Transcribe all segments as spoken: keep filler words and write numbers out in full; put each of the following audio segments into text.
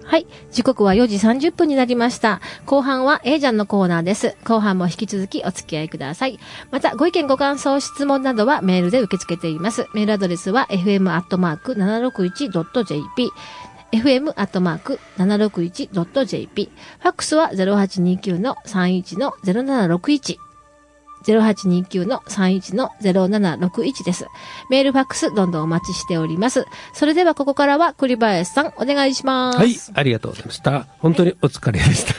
はい。時刻はよじさんじゅっぷんになりました。後半は A ちゃんのコーナーです。後半も引き続きお付き合いください。また、ご意見ご感想、質問などはメールで受け付けています。メールアドレスは エフエムアットマークななろくいちドットジェーピー。エフエムアットマークななろくいちドットジェーピー。ファックスは ゼロはちにきゅうのさんいちのゼロななろくいち。ゼロはちにきゅうのさんいちのゼロななろくいちです。メールファックスどんどんお待ちしております。それではここからは栗林さんお願いします。 はい、ありがとうございました。本当にお疲れでした。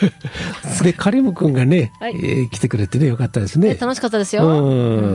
で、カリム君がね、はい、えー、来てくれてねよかったですね。 楽しかったですよ。 うん。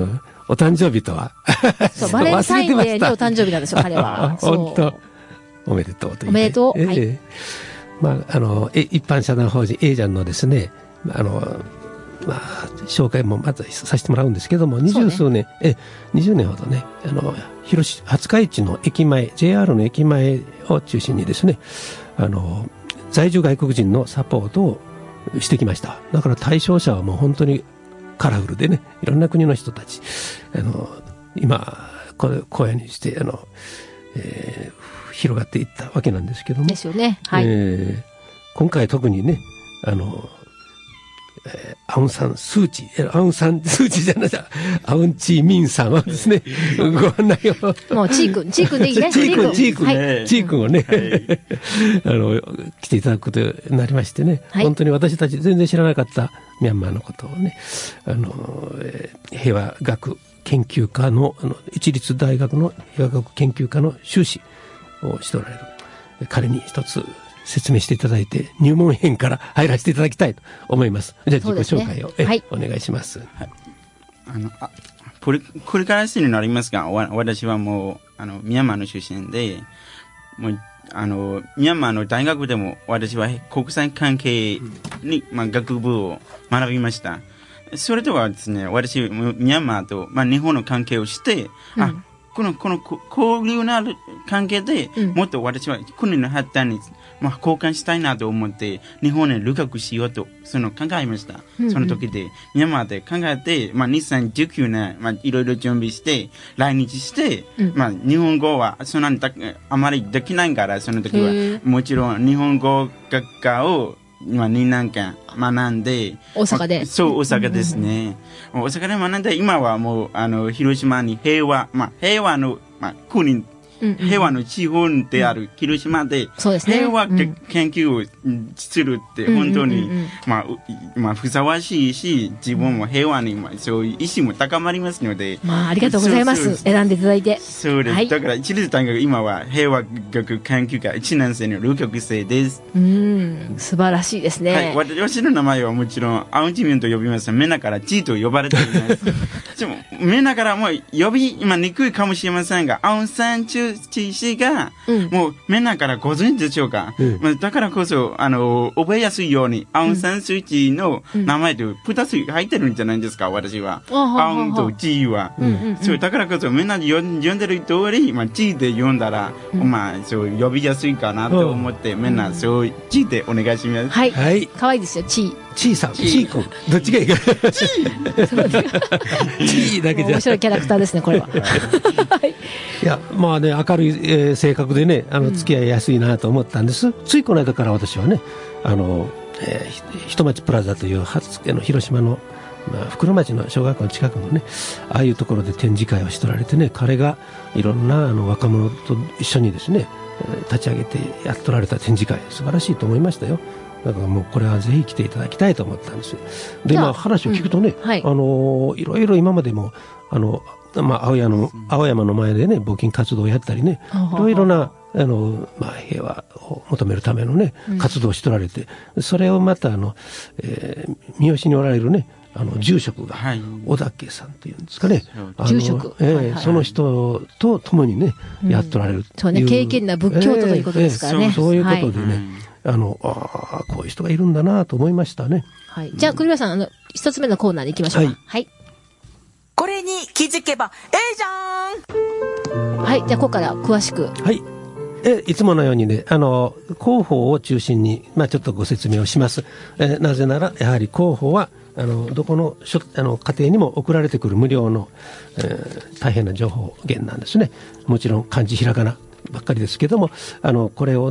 うんお誕生日とは。 そう、バレンタインデーにお誕生日なんですよ、彼は。 本当。おめでとうという、ね。 おめでとう。 えー、 はい。 まあ、あの、え一般社団法人 A ちゃんのですね、あの、まあ、紹介もまずさせてもらうんですけども、二十数年、え、にじゅうねんほどね、あの、広島、廿日市の駅前、ジェイアール の駅前を中心にですね、あの、在住外国人のサポートをしてきました。だから対象者はもう本当にカラフルでね、いろんな国の人たち、あの、今、これ、荒野にして、あの、えー、広がっていったわけなんですけども。 ですよね。はい。 えー、今回特にね、あの、えー、アウンサンスーチー、アウンサンスーチーじゃないじゃ、アウンチーミンさんはですね、ご案内を。 もう、チー君、チー君でいいね。 チー君、チー君、 はい、 チー君をね、はい、あの、来ていただくことになりましてね、はい、本当に私たち全然知らなかったミャンマーのことをね、あの、えー、平和学研究科の、あの、一律大学の平和学研究科の修士をしておられる、彼に一つ、説明していただいて入門編から入らせていただきたいと思います。じゃあ自己紹介を、ねはい、お願いします。はい、 あのあこれこれからになりますが、私はもうあのミャンマーの出身で、もうあのミャンマーの大学でも私は国際関係に、まあ、学部を学びました。それではですね、私ミャンマーと、まあ、日本の関係をして、うん、あこのこの交流のある関係で、うん、もっと私は国の発展にまあ、交換したいなと思って日本に留学しようとその考えました、うんうん、その時でミャンマーで考えて、まあ、にせんじゅうきゅうねん、まあ、いろいろ準備して来日して、うんまあ、日本語はそんなにあまりできないからその時はもちろん日本語学科をまあ、にねんかん学んで大阪で、 まあ、そう大阪ですね、うんうんうん、大阪で学んで今はもうあの広島に平和、まあ、平和の、まあ、国平和の地方である広島で平和研究をするって本当にまあまあふさわしいし自分も平和にそういう意志も高まりますので、 まあありがとうございます。選んでいただいて。 そうです。だから一律大学今は平和学研究科いちねん生の留学生です。 うん素晴らしいですね。 はい。私の名前はもちろんアウンチミンと呼びます。メナからチーと呼ばれています。でもメナからも呼び今にくいかもしれませんがアウンサンチュ知識が、うん、もうみんなからご存知でしょうか、うんまあ、だからこそあの覚えやすいように、うん、アウンサンスーチーの名前でふたつ入ってるんじゃないですか私は、うん、アウンとチーは、うんうんうん、そうだからこそみんな呼んでる通り、まあ、チーで呼んだら、うんまあ、そう呼びやすいかなと思って、うん、みんなそうチーでお願いします。 はい、はい、かわいいですよチーチーさん、チー君、どっちがいいか。チーチーだけじゃ。 面白いキャラクターですね、これは。はい、 いや、まあね、明るい、えー、性格でね、あの、付き合いやすいなと思ったんです。うん、ついこの間から私はね、あの、えー、ひとまちプラザという、初の広島の、まあ、袋町の小学校の近くのね、ああいうところで展示会をしておられてね、彼がいろんなあの若者と一緒にですね、立ち上げてやっておられた展示会、素晴らしいと思いましたよ。だからもうこれはぜひ来ていただきたいと思ったんですよ。で、まあ話を聞くとね、うんはい、あのいろいろ今までもあの、まあ、青山の青山の前でね募金活動をやったりね、いろいろなあの、まあ、平和を求めるためのね活動をしておられて、うん、それをまたあの、えー、三好におられるねあの住職が、はい、小田家さんというんですかね、 住職、 えーはいはい、その人と共にね、うん、やっておられるそうね、敬虔な仏教徒ということですからね、 えーえー、そう、そういうことでね、はいあのあこういう人がいるんだなと思いましたね。 はい、じゃあ栗林さんあの一つ目のコーナーに行きましょうか。はい、はい、 これに気づけばええじゃん。 はい、じゃあここから詳しく。 はい。えいつものようにねあの広報を中心にまあちょっとご説明をします。えなぜならやはり広報はあのどこのしょあの家庭にも送られてくる無料の、えー、大変な情報源なんですね。もちろん漢字ひらがなばっかりですけどもあのこれをね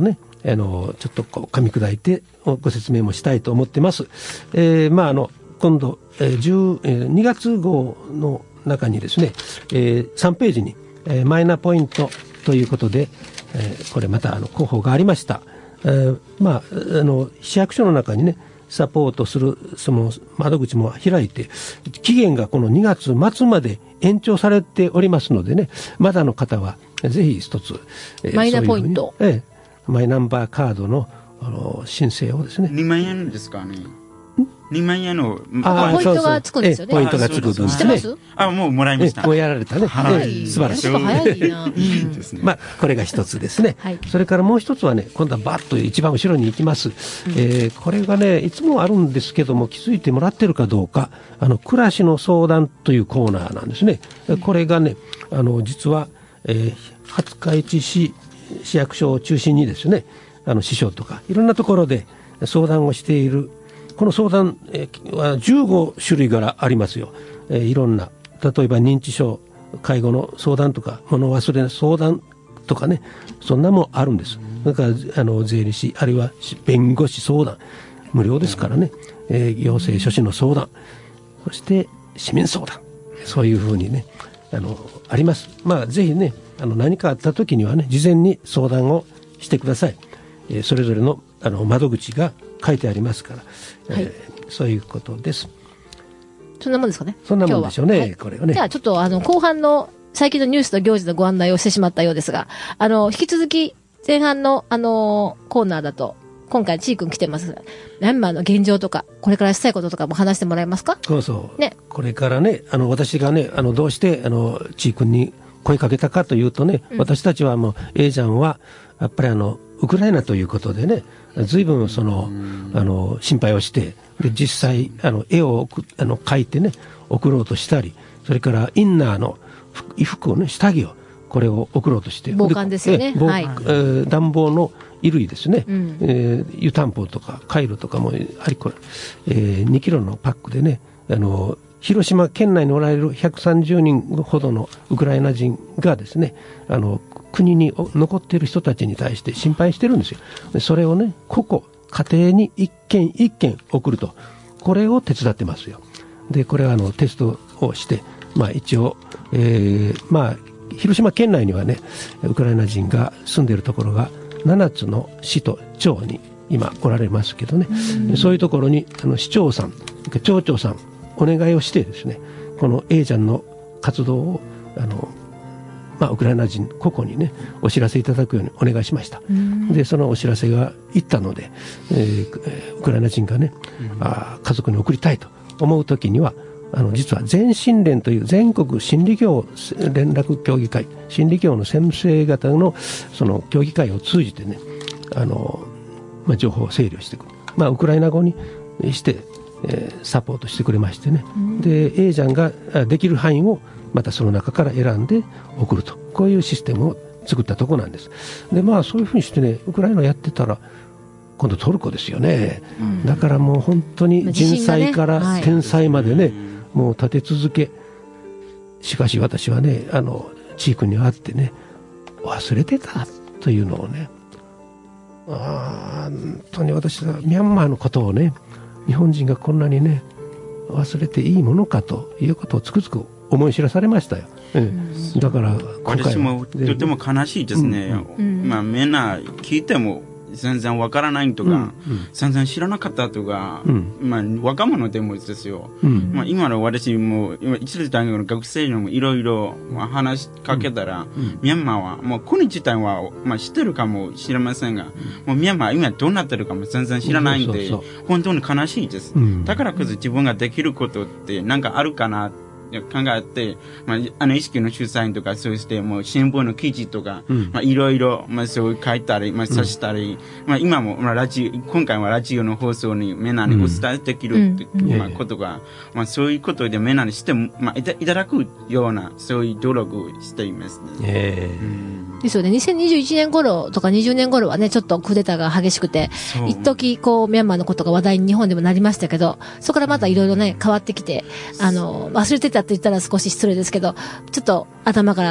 あのちょっとこう噛み砕いてご説明もしたいと思ってます。えー、まああの今度、えーじゅうえー、にがつ号の中にですね、えー、さんページに、えー、マイナポイントということで、えー、これまたあの広報がありました。えー、まああの市役所の中にねサポートするその窓口も開いて、期限がこのにがつ末まで延長されておりますのでね、まだの方はぜひ一つ、 えー、マイナポイント、 ええ、マイナンバーカードの、あの申請をですね。 にまんえんですかね。にまんえんのあポイントがつくんですよね。 ポイントがつくんですね。 知ってます？ あ、もうもらいました。 もうやられたね。 はい。 素晴らしい。 早いな。 いいですね。 まあこれが一つですね。 はい。 それからもう一つはね、今度はバッと一番後ろに行きます。うん、えー、これがねいつもあるんですけども気づいてもらってるかどうか、あの暮らしの相談というコーナーなんですね。うん、これがねあの実は、えー、廿日市市市役所を中心にですね、あの市省とかいろんなところで相談をしている。この相談はじゅうごしゅるいからありますよ。えー、いろんな例えば認知症介護の相談とか物忘れの相談とかね、そんなもあるんです。だからあの税理士あるいは弁護士相談無料ですからね、えー、行政書士の相談、そして市民相談、そういうふうにねあのあります。まあぜひねあの何かあった時にはね事前に相談をしてください。えー、それぞれのあの窓口が書いてありますから、はい、えー、そういうことです。 そんなもんですかね。 そんなもんでしょうね、はい、これはね。 じゃあちょっとあの後半の最近のニュースと行事のご案内をしてしまったようですが、あの引き続き前半のあのコーナーだと今回ちーくん来てます。ミャンマーの現状とかこれからしたいこととかも話してもらえますか。 そうそう。 ね。 これからねあの私がねあのどうしてあのちーくんに声かけたかというとね、うん、私たちはもう A ちゃんはやっぱりあのウクライナということでね、ずいぶんそのあの心配をして、で実際あの絵をあの描いてね送ろうとしたり、それからインナーの衣服をね下着をこれを送ろうとして、 防寒ですよね。 で、 はい、 えー、暖房の衣類ですね、うん、えー、湯たんぽとかカイロとかもありこれ、えー、にキロのパックでね、あの広島県内におられるひゃくさんじゅうにんほどのウクライナ人がですね、あの国に残っている人たちに対して心配してるんですよ。でそれをね個々家庭に一軒一軒送ると、これを手伝ってますよ。でこれはあのテストをして、まあ、一応、えー、まあ広島県内にはねウクライナ人が住んでいるところがななつの市と町に今おられますけどね、うそういうところにあの市長さん町長さんお願いをしてですね、この A ちゃんの活動をあの、まあ、ウクライナ人個々にねお知らせいただくようにお願いしました。でそのお知らせが行ったので、えー、ウクライナ人がね、あ家族に送りたいと思う時にはあの実は全心連という全国心理業連絡協議会、心理業の先生方のその協議会を通じてね、あの、まあ、情報を整理をしてくる、まあ、ウクライナ語にして、えー、サポートしてくれましてね、で A ちゃんができる範囲をまたその中から選んで送ると、こういうシステムを作ったところなんです。でまあそういうふうにしてねウクライナやってたら今度トルコですよね、うん、だからもう本当に人災から天災までね、はい、もう立て続け。しかし私はねあのチークに会ってね忘れてたというのをね、あ本当に私はミャンマーのことをね日本人がこんなにね忘れていいものかということをつくづく思い知らされましたよ、ええ、だから今回私もとても悲しいですね、うんうん、まあみんな聞いても全然わからないとか、うんうん、全然知らなかったとか、うん、まあ若者でもですよ、うん、まあ今の私も今一流大学の学生にもいろいろ話しかけたら、うんうん、ミャンマーはもう国自体はまあ知ってるかもしれませんが、うん、もうミャンマー今どうなってるかも全然知らないんで、そうそうそう本当に悲しいです、うん、だからこそ自分ができることって何かあるかなって考えて、まあ、あの意識の主催とかそうしてもう新聞の記事とか、うん、まあいろいろまあそう書いたりまあさしたり、うん、まあ今もまあラジ今回はラジオの放送にみんなにお伝えできるって、うんまあ、ことが、まあそういうことでみんなにしてもまあいた、いただくようなそういう努力をしていますね。 えーうんですよね。にせんにじゅういちねん頃とかにじゅうねん頃はね、ちょっとクーデターが激しくて、一時こう、ミャンマーのことが話題に日本でもなりましたけど、そこからまたいろいろね、変わってきて、あの、忘れてたって言ったら少し失礼ですけど、ちょっと頭から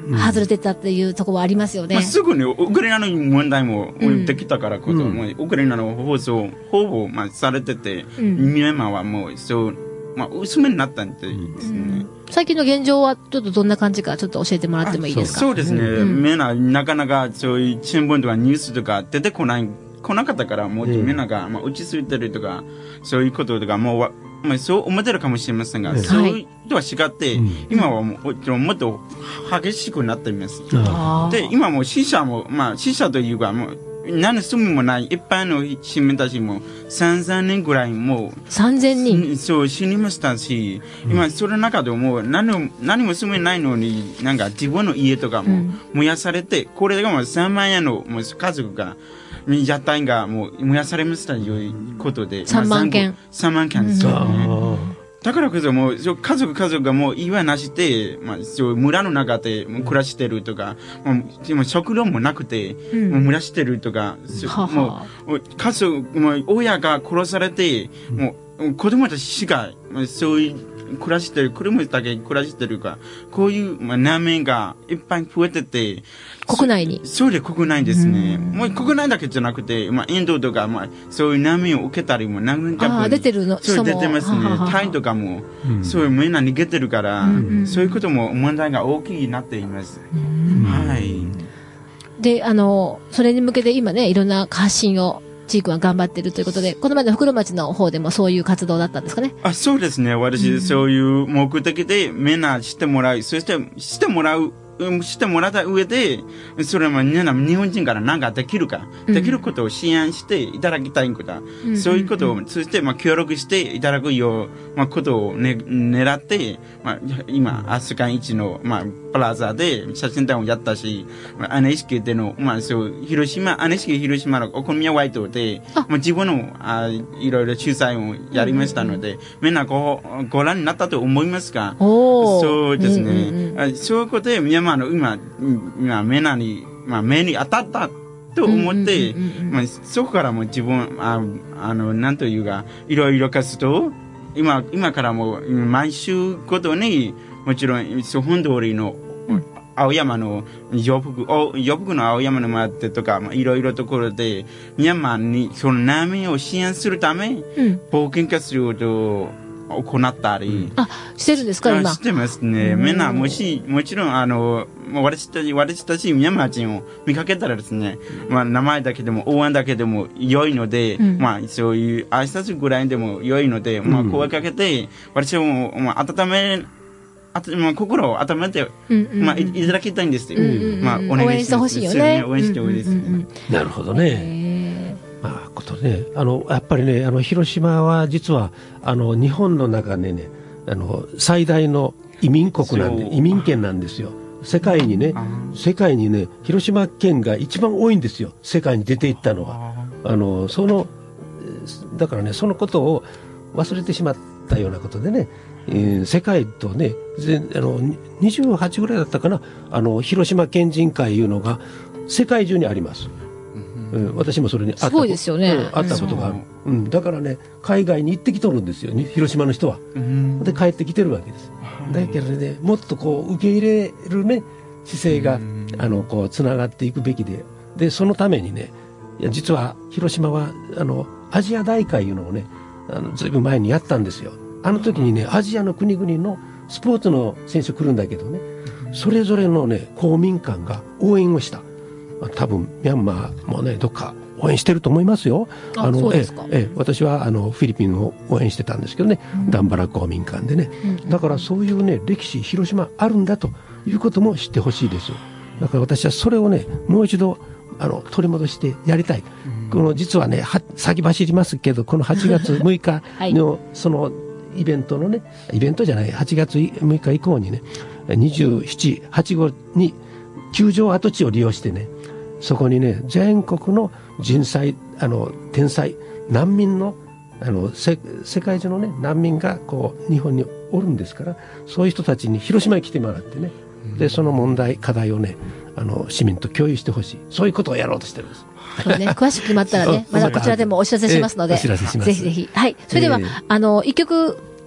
外れてたっていうところはありますよね。 まあ、すぐにウクライナの問題もできたからこそ、うん、もうウクライナの放送ほぼまあされてて、うん、ミャンマーはもうそうまあ薄めになったんですね。うん、 最近の現状はちょっとどんな感じかちょっと教えてもらってもいいですか。 そう、そうですね。うん、みんななかなかそういう新聞とかニュースとか出てこない来なかったからもうみんながまあ落ち着いてるとかそういうこととかもうまあ、そう思ってるかもしれませんが、はい、そういうとは違って、うん、今はもうもっと激しくなっています。で、今も死者も、まあ死者というか、もう何の罪もない一般の市民たちもさんぜんにんぐらいもう、 さんぜんにんそう死にましたし、うん、今その中でも何も、何も住めないのに、なんか自分の家とかも燃やされて、うん、これがもうさんまんえんのもう家族が、屋台がもう燃やされましたということで。 さんまんけん。 さんまんけんですよね。だからこそもう、家族家族がもう岩なしで、まあ、そう村の中で暮らしてるとか、もうでも食料もなくて、うん、もう暮らしてるとか、ははもう、家族、もう親が殺されて、うん、もう子供たちしか、そういう暮らしてる、子供だけ暮らしてるか、こういう、まあ、難民がいっぱい増えてて、 国内にそそうで国内ですね。もう国内だけじゃなくて、まあ、インドとか、まあ、そういう難民を受けたりも、難民キャンプに。 ああ、出てるのそう出てますね。はははタイとかも、うん、そういうみんな逃げてるから、うんうん、そういうことも問題が大きくなっています。はい。 で、あの、それに向けて今ね、いろんな発信を、チークは頑張ってるということで、この前の袋町の方でもそういう活動だったんですかね。 あ、そうですね。私、うん、そういう目的でみんなしてもらう、そしてしてもらう、してもらった上で、それも日本人から何かできるか、うん、できることを支援していただきたいこと、うん、そういうことを、そしてまあ協力していただくよう、まあ、ことを、ね、狙って、まあ、今、アスカン一の、まあ、プラザで写真展をやったし、まあ、エヌエイチケー での、まあ、そう、広島、エヌエイチケー 広島のお好みやワイトで、まあ、自分のあいろいろ取材をやりましたので、うんうんうん、みんなごご覧になったと思いますが、そうですね、うんうんうん、そういうことで、ミャンマーの今、今、目に、まあ、目に当たったと思って、まあ、そこからも自分、ああの、なんというか、いろいろ活動、今、今からも毎週ごとに、もちろん、本通りの、青山の洋服、洋服の青山の回ってとか、まあ、いろいろところで、ミャンマーにその難民を支援するため、うん、冒険活動と行ったり、うん。 あ、してるんですか、今。 してますね。みんな、もし、もちろん、あの、私たち、私たちミャンマー人を見かけたらですね、まあ、名前だけでも、応援だけでも良いので、うん、まあ、そういう挨拶ぐらいでも良いので、まあ、声かけて、私も、まあ、温め、あと、まあ、心を温めて、うんうんうん、まあい、いただきたいんですよ。うんうんうん、まあ、お願いします。応援してほしいよね。応援してほしいですね。うんうんうん、 なるほどね。まあ、ことね、あの、やっぱりね、あの、広島は実は、あの、日本の中でね、あの、最大の移民国なんで、移民県なんですよ。世界にね、世界にね、広島県が一番多いんですよ。世界に出ていったのは。あの、その、だからね、そのことを忘れてしまったようなことでね、えー、世界とね、あのにじゅうはちぐらいだったかな、あの広島県人会いうのが世界中にあります。うん、私もそれにすごいですよね、 うん、会ったことがある、うん、だからね、海外に行ってきとるんですよ、広島の人は。で、帰ってきてるわけです。だけどね、もっとこう受け入れるね、姿勢があのこうつながっていくべきで、でそのためにね、いや実は広島はあのアジア大会いうのをね、あのずいぶん前にやったんですよ。あの時にね、アジアの国々のスポーツの選手来るんだけどね、それぞれのね、公民館が応援をした。多分、ミャンマーもね、どっか応援してると思いますよ。 あの、そうですか。 ええ、私はあのフィリピンを応援してたんですけどね、うん、ダンバラ公民館でね、うん。だからそういうね、歴史、広島あるんだということも知ってほしいです。だから私はそれをね、もう一度、あの、取り戻してやりたい。うん、この実はね、は先走りますけど、このはちがつむいかの、はい、その、イベントのね、イベントじゃない、はちがつむいか以降にね、にじゅうなな、はちごに球場跡地を利用してね、そこにね、全国の人災、あの、天災、難民の、あの、せ世界中のね、難民がこう、日本におるんですから、そういう人たちに広島に来てもらってね、で、その問題、課題をね、あの、市民と共有してほしい。そういうことをやろうとしてるんです。 そうね、詳しく決まったらね、まだこちらでもお知らせしますので、 お知らせします。 ぜひぜひ。はい。それでは、えー、あの、一曲、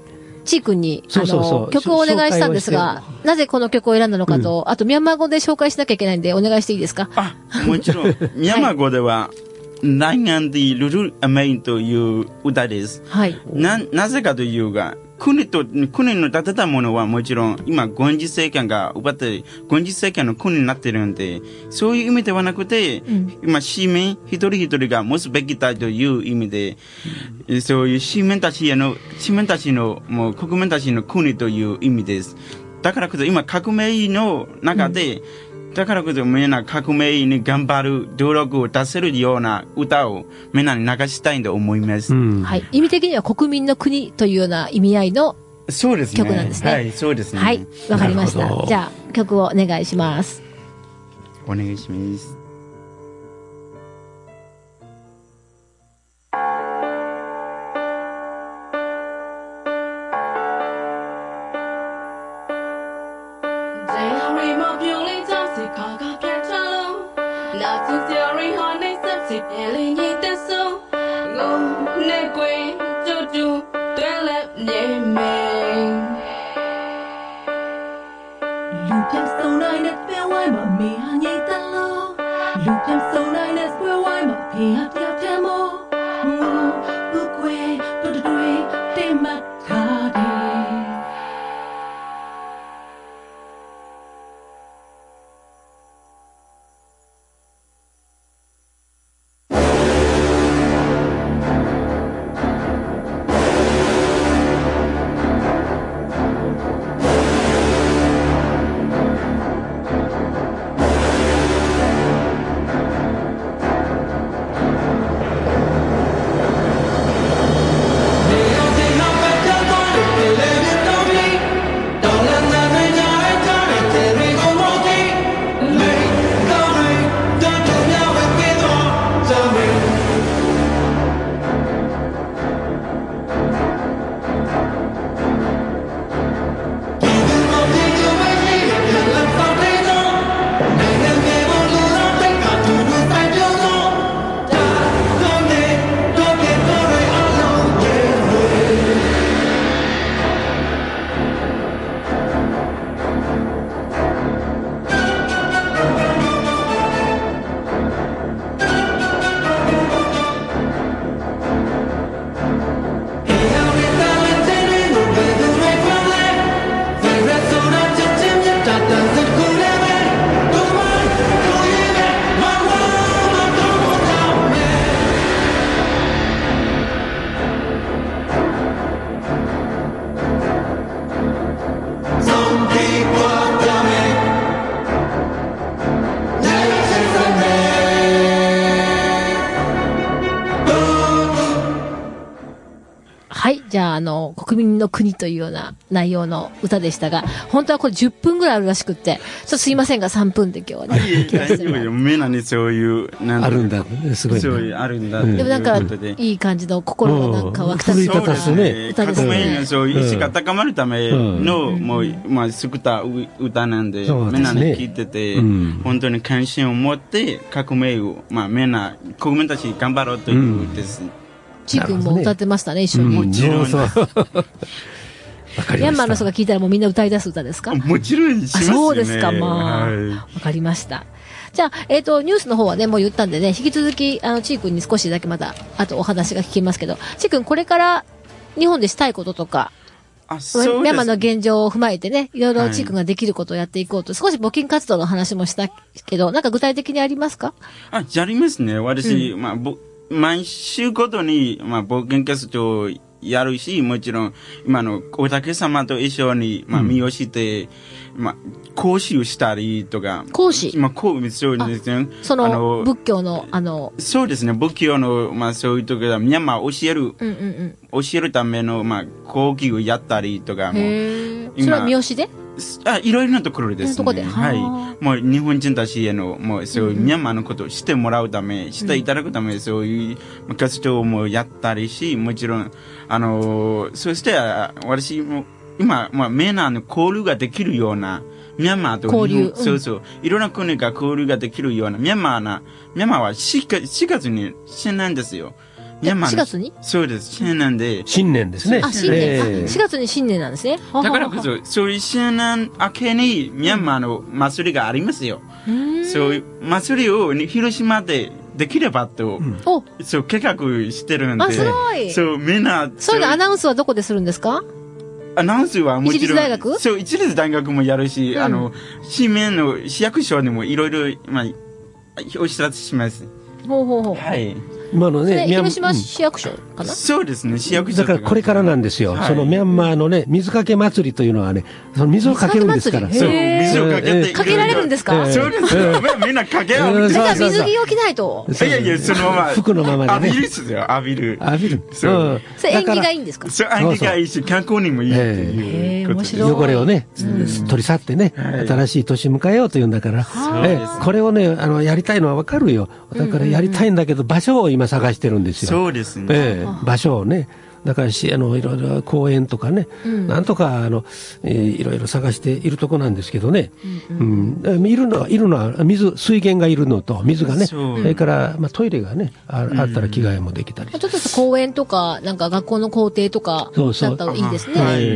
ちーくんに、 そうそうそうあの、曲をお願いしたんですが、なぜこの曲を選んだのかと、うん、あと、ミャンマー語で紹介しなきゃいけないんで、お願いしていいですか？ あ、もちろん。ミャンマー語では、နိုင်ငံでルルアメインという歌です。 はい。 な、なぜかというが、国と、国の建てたものはもちろん、今、軍事政権が奪って、軍事政権の国になってるんで、そういう意味ではなくて、うん、今、市民一人一人が持つべきだという意味で、うん、そういう市民たちへの、市民たちの、もう国民たちの国という意味です。だからこそ、今、革命の中で、うんだからこそみんな革命に頑張る努力を出せるような歌をみんなに流したいと思います。うん、 はい。意味的には国民の国というような意味合いのそうですね。 曲なんですね。 はい、そうですね。 はい。わかりました。じゃあ曲をお願いします。 お願いします。 じゃあ、あの、国民の国というような内容の歌でしたが、本当はこれじゅっぷんぐらいあるらしくって、ちょっとすいませんがさんぷんで今日はね。 いやいやいや、目なんでそういう、 なんあるんだ、すごい、ね。 そういう、あるんだ。 でもなんか、いい感じの心がなんか湧き立つ歌ですね。 革命のそういう意志が高まるための、もう、まあ、作った歌なんで、みんなに聞いてて、本当に関心を持って革命を、まあ、みんな、国民たち頑張ろうというです。 ちーくんも歌ってましたね、一緒に。 もちろん。 ミャンマーの人が聞いたらもうみんな歌い出す歌ですか？ もちろんしますよね。 そうですか、まあ。わかりました。じゃあ、えっと、ニュースの方はね、もう言ったんでね、引き続き、あの、ちーくんに少しだけまた、あとお話が聞きますけど、ちーくんこれから日本でしたいこととか、 あ、そうです。 ミャンマーの現状を踏まえてね、いろいろちーくんができることをやっていこうと、少し募金活動の話もしたけど、なんか具体的にありますか？ あ、じゃありますね。私、うん、まあ、ぼ、毎週ごとに、まあ、冒険活動をやるし、もちろん、今の、お竹様と一緒に、まあ、見をして、うん、まあ、講師をしたりとか。 講師まあ、講師、そうですね。 その、あの仏教の、あの。 そうですね、仏教の、まあ、そういうところミャンマーを教える、うんうんうん、教えるための、まあ、講義をやったりとかも。 へー。それは三好で？ あ、いろいろなところですね。 とこで。 はい。もう日本人たちへの、もうそういうミャンマーのことをしてもらうため、うん、していただくため、そういう活動もやったりし、もちろん、あの、そして、私も、今、まあ、メナーの交流ができるような、ミャンマーと交流、 うん、そうそう、いろんな国が交流ができるような、ミャンマーな、ミャンマーはしがつに死なんですよ。 ミャンマーのしがつにそうです。新年で。 新年ですね。 あ、新年、 えーあ、しがつに新年なんですね。 だからこそ、そういう新年明けにミャンマーの祭りがありますよ。そういう祭りを広島でできればと、 お、 そう計画してるんで。 あ、すごい。 そう、みんな。 そういうのアナウンスはどこでするんですか？ アナウンスはもちろん。 一律大学？ そう、一律大学もやるし、 うん、 あの、市民の市役所にもいろいろ、まあ、お知らせします。 ほうほうほう。 はい。 今のね、 広島市役所かな、 うん、そうですね、市役所。 だからこれからなんですよ。 はい、 そのミャンマーのね、水かけ祭りというのはね、その水をかけるんですから。 そう、水をかけて。 かけられるんですか？ えー、そうですよ。みんなかけ合う。 じゃあ水着を着ないと。 いやいや、そのまま。 服のままでね。 浴びるっすよ、浴びる。 浴びる。 そう。 それ縁起がいいんですか？ そう、縁起がいいし、観光にもいいっていうことで。 汚れをね、取り去ってね、新しい年迎えようというんだから、これをね、あの、やりたいのはわかるよ。だからやりたいんだけど、場所を今探してるんですよ。 そうですね。 ええ、場所をね。だからし、あの、いろいろ公園とかね、うん、なんとか、あの、えー、いろいろ探しているとこなんですけどね。うん、うん、いるのは、いるのは、水、水源がいるのと、水がね、それから、まあ、トイレがね、あ, あったら着替えもできたり。 ちょっと公園とか、なんか学校の校庭とか、だったらいいですね。 はい。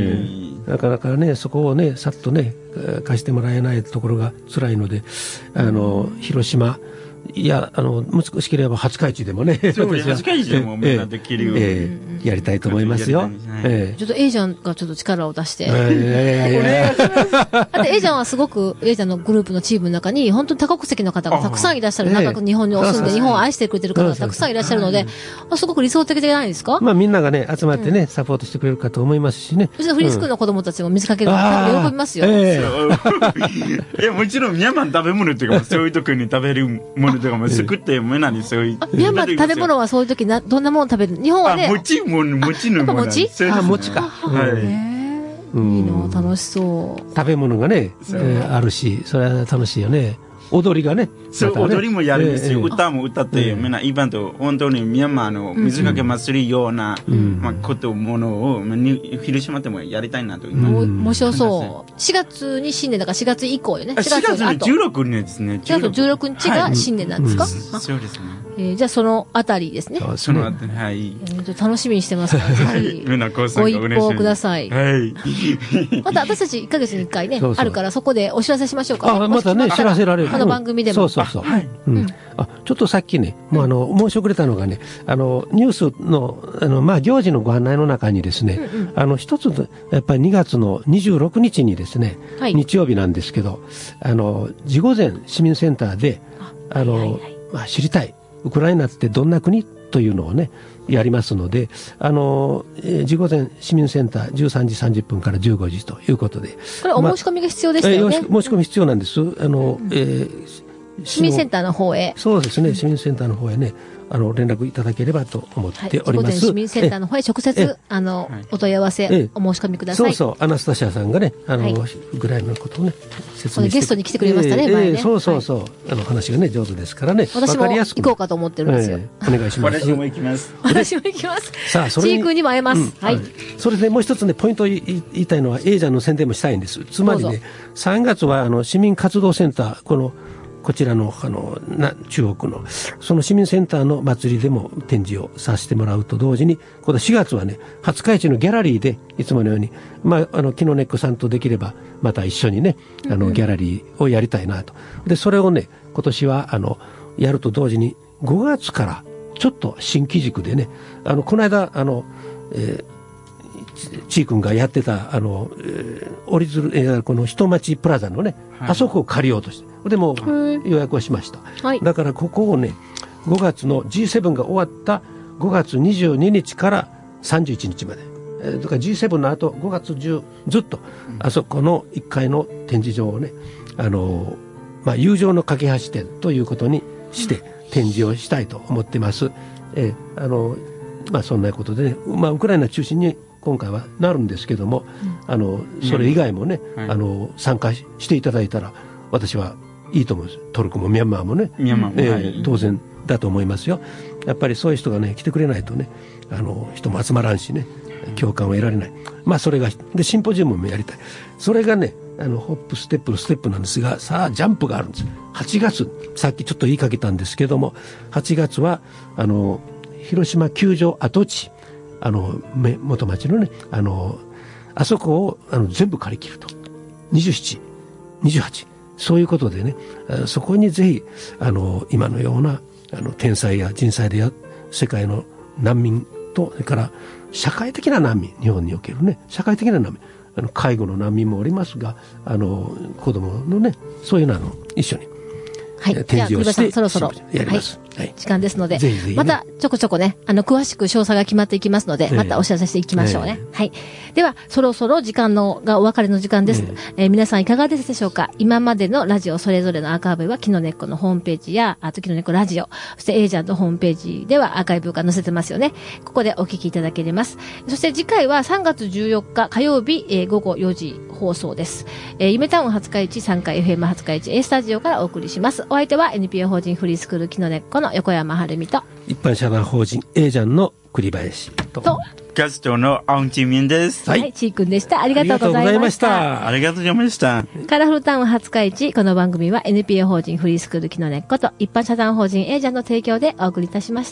なかなかね、そこをね、さっとね、貸してもらえないところが辛いので、あの、広島、いや、あの、難しければ廿日市でもね。 そう、廿日市でもみんなできるように、 えー、やりたいと思いますよ。 えー、ちょっとエイジャンがちょっと力を出して。お願いします。 だってエイジャンはすごく、エイジャンのグループのチームの中に、本当に多国籍の方がたくさんいらっしゃる。長く日本に住んで、日本を愛してくれてる方がたくさんいらっしゃるので、すごく理想的じゃないですか？ まあみんながね、集まってね、サポートしてくれるかと思いますしね。 うちのフリースクールの子供たちも水かけるの喜びますよ。 いや、もちろんミャンマー食べ物とかも、そういう時に食べるものとかも作って、みんなにそういう。 ミャンマー食べ物はそういう時な、どんなもの食べる？日本はね。 あ、餅も、餅のもの。 餅？ あ、餅か。 はい。 いいの、楽しそう。 食べ物がね、あるし、それは楽しいよね。踊りがね。 そう、踊りもやるんですよ。歌も歌って、みんなイベント、本当にミャンマーの水かけ祭りような、まあ、こと、ものを、広島でもやりたいなと。 面白そう。しがつに新年だからしがつ以降よね。 しがつのじゅうろくにちですね。 しがつのじゅうろくにちが新年なんですか？ そうですね。 えー、じゃあそのあたりですね。 そのあたり、はい。 えー、楽しみにしてますから、ぜひ。ご一報ください。 はい。 また私たちいっかげつにいっかいね、あるからそこでお知らせしましょうか。 あ、またね、知らせられる。 この番組でも。 そうそうそう。はい。うん。あ、ちょっとさっきね、もうあの、申し遅れたのがね、あの、ニュースの、あの、まあ、行事のご案内の中にですね、あの、一つ、やっぱりにがつのにじゅうろくにちにですね、日曜日なんですけど、あの、ジゴゼン市民センターで、あの、まあ、知りたい。ウクライナってどんな国というのをね、やりますので、あの、えー、ジゴゼン市民センターじゅうさんじさんじゅっぷんからじゅうごじということで。 これお申し込みが必要でしたよね。 まあ、申し込み必要なんです。あの、うん、えー、 市民センターの方へ。 そうですね、市民センターの方へね、あの、連絡いただければと思っております。はい、 市民センターの方へ直接、あの、お問い合わせ、お申し込みください。 そうそう、アナスタシアさんがね、あの、はい、ウクライナのことをね、説明して。 ゲストに来てくれましたね、えー、前ね、えー。 そうそうそう、はい、あの、話がね、上手ですからね。 私も行こうかと思ってるんですよ。 えー、お願いします。 私も行きます。 私も行きます。 さあ、それに。 チー君にも会えます。うん、はい。 それでもう一つね、ポイントを言いたいのは、エージャンの宣伝もしたいんです。つまりね、さんがつは、あの、市民活動センター、この、こちらの、あの、な、中国の、その市民センターの祭りでも展示をさせてもらうと同時に、このしがつはね、廿日市のギャラリーで、いつものように、まあ、あの、キノネックさんとできれば、また一緒にね、あの、ギャラリーをやりたいなと。で、それをね、今年は、あの、やると同時に、ごがつから、ちょっと新機軸でね、あの、この間、あの、えーちーくんがやってた、あの、えー、折り鶴、えー、この人町プラザのね、はい、あそこを借りようとして、でも予約をしました。はい、だからここをね、ごがつの ジーセブン が終わったごがつにじゅうににちからさんじゅういちにちまで。えー、だから ジーセブン の後ごがつじゅうずっと、あそこのいっかいの展示場をね、あのー、まあ、友情の架け橋展ということにして展示をしたいと思ってます。えー、あのー、まあそんなことでね、まあウクライナ中心に今回はなるんですけども、うん、あのそれ以外もね、はい、あの参加していただいたら私はいいと思うんです。トルコもミャンマーもね、 ミャンマーも、 えーはい、 当然だと思いますよ。やっぱりそういう人がね来てくれないとね、あの人も集まらんしね、共感を得られない。まあそれがでシンポジウムもやりたい。それがね、あのホップステップのステップなんですが、さあジャンプがあるんです。はちがつ、さっきちょっと言いかけたんですけども、はちがつはあの広島球場跡地、あの元町のね、あのあそこをあの全部借り切ると、にじゅうなな、にじゅうはち、そういうことでね、そこにぜひあの今のようなあの天災や人災でや世界の難民と、それから社会的な難民、日本におけるね社会的な難民、あの介護の難民もおりますが、あの子供のね、そういうのを一緒に、 はい、 展示をして、 そろそろやります、 はいはい、時間ですので、 ぜひぜひね、 またちょこちょこね、あの詳しく詳細が決まっていきますので、またお知らせしていきましょうね、えー、はい。ではそろそろ時間のがお別れの時間です、えーえー、皆さんいかがですでしょうか。今までのラジオそれぞれのアーカイブはキノネッコのホームページや、あとキノネッコラジオ、そしてエージャントホームページではアーカイブが載せてますよね。ここでお聞きいただけます。そして次回はさんがつじゅうよっか火曜日、えー、ごごよじ放送です。えー、夢タウン廿日市さんかい エフエム 廿日市 A スタジオからお送りします。お相手は エヌピーオー 法人フリースクールキノネッコの横山晴美と、 一般社団法人 A ジャンの栗林と、 とガストのアウンチミンです。 はい、ちーくんでした。ありがとうございました。 ありがとうございました。 カラフルタウン廿日市、この番組は エヌピーオー 法人フリースクールキノネッコと一般社団法人 A ジャンの提供でお送りいたしました。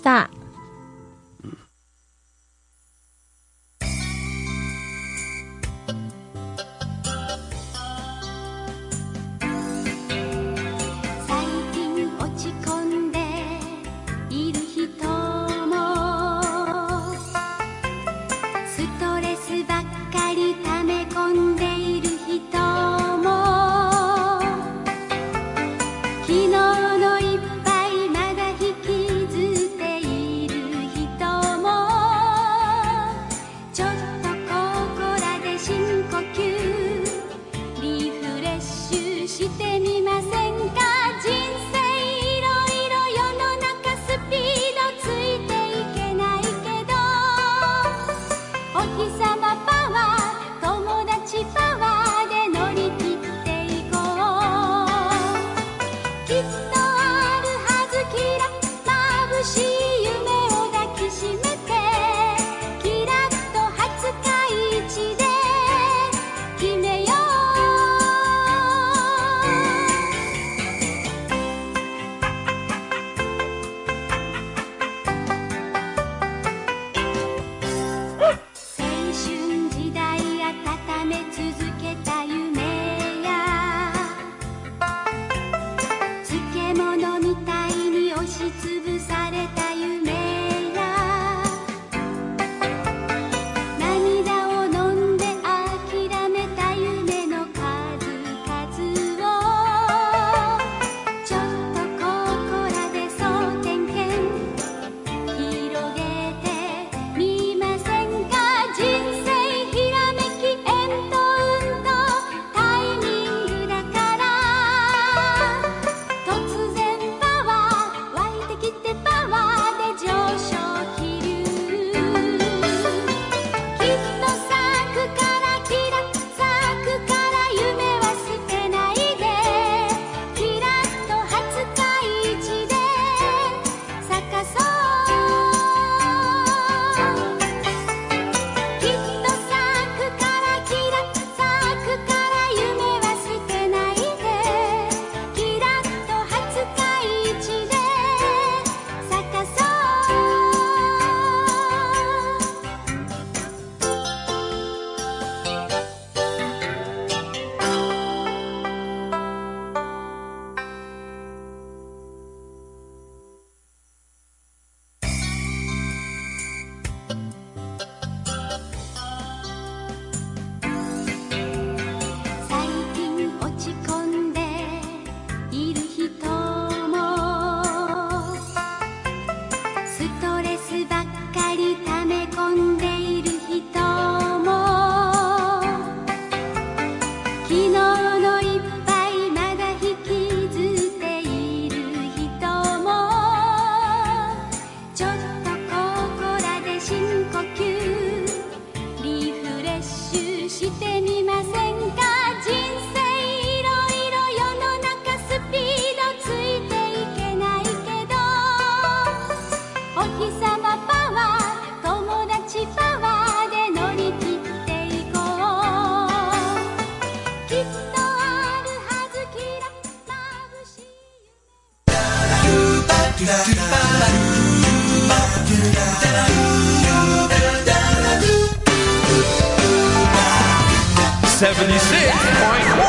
Do that, do that, do that. seventy-six point one